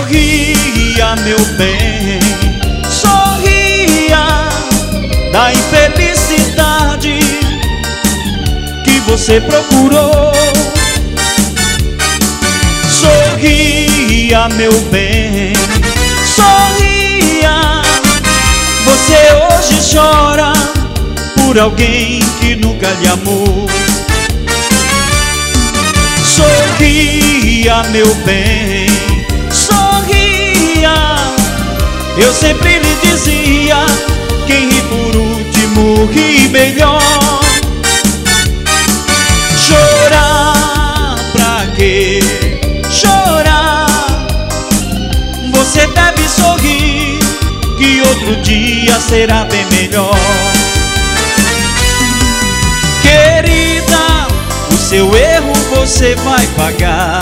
Sorria, meu bem, sorria da infelicidade que você procurou. Sorria, meu bem, sorria. Você hoje chora por alguém que nunca lhe amou. Sorria, meu bem, sorria. Eu sempre lhe dizia: quem ri por último ri melhor. Chorar pra quê? Chorar. Você deve sorrir, que outro dia será bem melhor. Querida, o seu erro você vai pagar.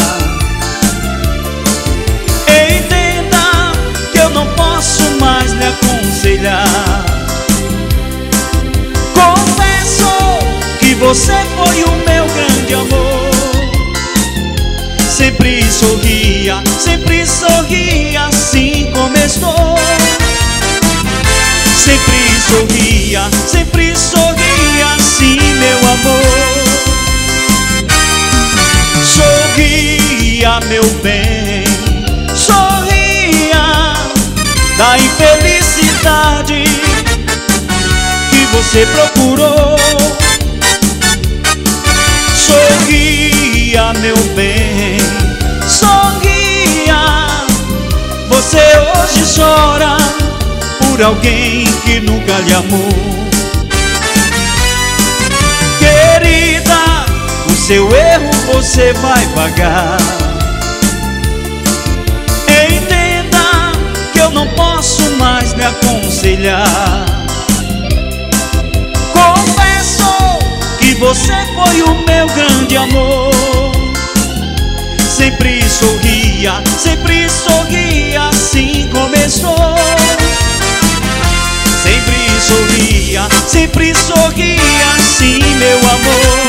Entenda que eu não posso mais lhe aconselhar. Confesso que você foi o meu grande amor. Sempre sorria assim como estou. Sempre sorria assim, meu amor. Sorria, meu bem, sorria da infelicidade que você procurou. Sorria, meu bem, sorria. Você hoje chora por alguém que nunca lhe amou. Querida, o seu erro você vai pagar. Entenda que eu não posso mais lhe aconselhar. Confesso que você foi o meu grande amor. Sempre sorria assim começou. Sempre sorria assim, meu amor.